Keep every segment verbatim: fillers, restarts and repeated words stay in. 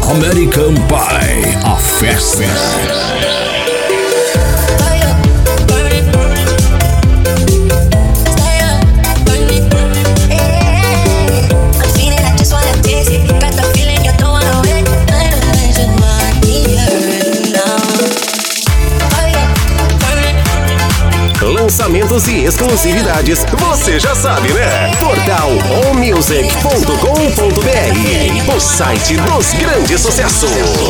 American Pie, a festa. Lançamentos e exclusividades, você já sabe, né? Portal on music ponto com ponto br, o site dos grandes sucessos.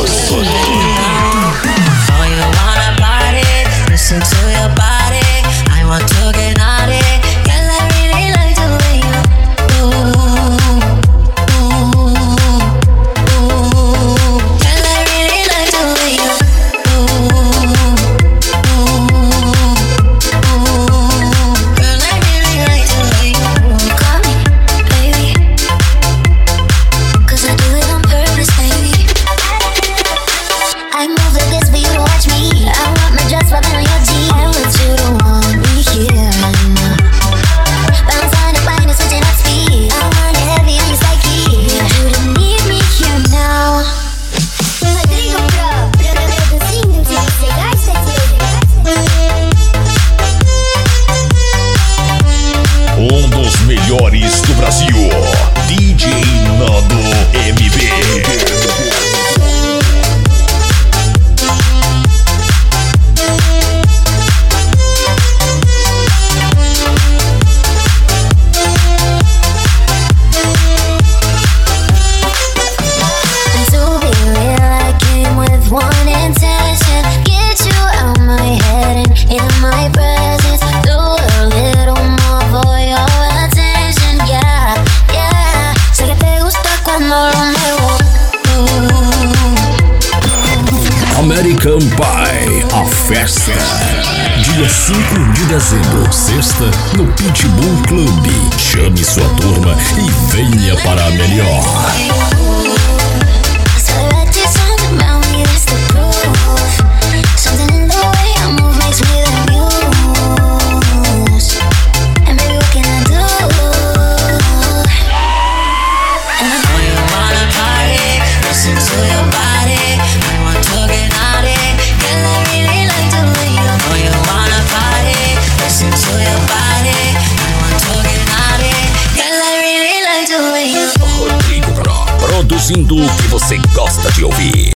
Um dos melhores do Brasil, D J Nando M B. American Pie, a festa. Dia cinco de dezembro, sexta, no Pitbull Club. Chame sua turma e venha para a melhor. Rodrigo Pro, produzindo o que você gosta de ouvir.